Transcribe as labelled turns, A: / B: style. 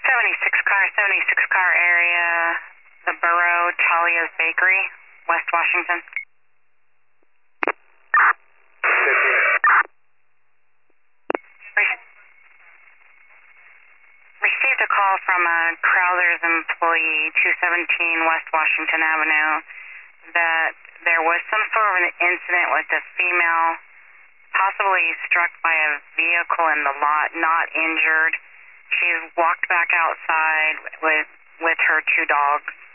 A: 76 car area, the Borough, Talia's Bakery, West Washington. Received a call from a Crowther's employee, 217 West Washington Avenue, that there was some sort of an incident with a female, possibly struck by a vehicle in the lot, not injured. She's walked back outside with her two dogs.